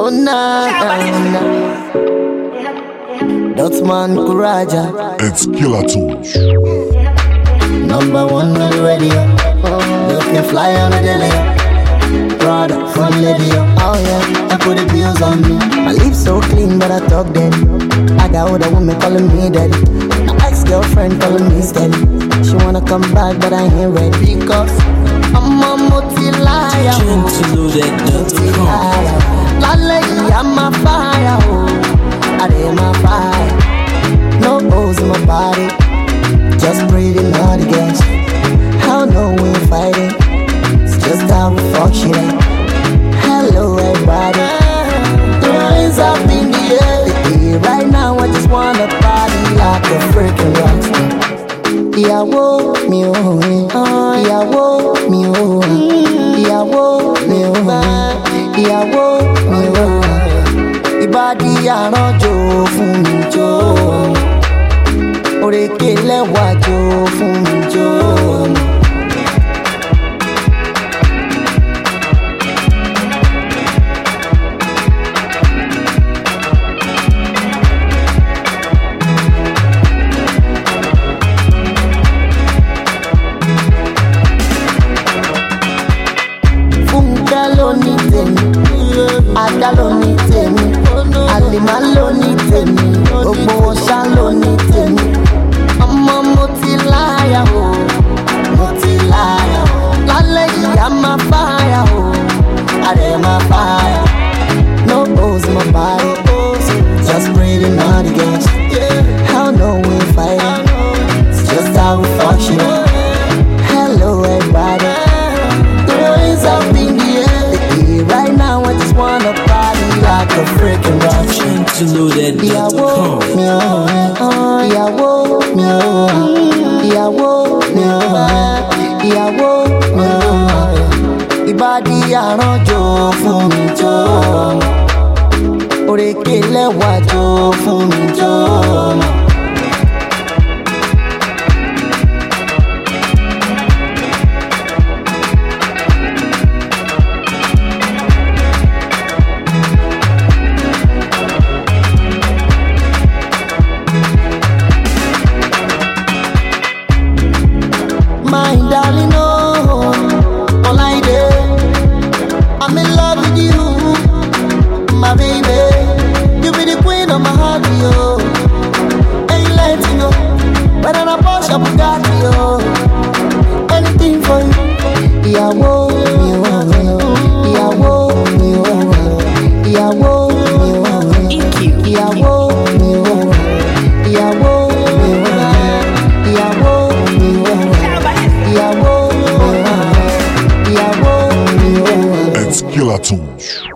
Oh nah, Dotman Kuraja. It's Killer Tunes. Number one on the radio. You can fly on the daily. Product from Lydia. Oh yeah, and put the bills on me. My lips so clean, but I talk dirty. I got older women calling me daddy. My ex-girlfriend calling me steady. She wanna come back, but I ain't ready because I'm a multi-liar. Multi-liar. Lately I'm a fire, oh, I am a fire. No holes in my body, just breathing hard against. Hell no, we ain't fighting. It's just how we fuck shit up. Hello everybody, throw your hands up in the air. Right now I just wanna party like a freaking rockstar. Ìyàwó mi ò rìn, ìyàwó mi ò rìn, ìyàwó mi ò rìn, ìyàwó mi ò rìn. Ìbàdí àrànjò fún mi jó, òrèké lẹ́wà jó fún mi jó. Ada ló ní tèmi, Àlìmá ló ní tèmi, gbogbo wọn ṣá ló ní tèmi. Ọmọ mo ti láyà o, mo ti láyà o. Lálẹ́ yìí a máa fáyà o, àrẹ máa fáyà. No holes in my body, just breathing hard against. Hell no, we ain't fighting, it's just how we fuck shit up. Hello everybody, throw your hands up in the air. Right now I just wanna party like a freaking rockstar. Ìyàwó mi ò rìn, ìyàwó mi ò rìn, ìyàwó mi ò rìn, ìyàwó mi ò rìn. Ìbàdí àrànjò fún mi jó, òrèké lẹ́wà jó fún mi jó. My darling, oh, all I did, I'm in love with you, my baby. You be the queen of my heart, yo. Ain't letting go, but I'm a boss, I'm Bugatti, yo. Anything for you, ìyàwó mi ò rìn, ìyàwó mi ò rìn, ìyàwó mi ò rìn, ìyàwó mi ò rìn, ìyàwó mi ò rìn, ìyàwó mi ò rìn. It's Killer Tunes.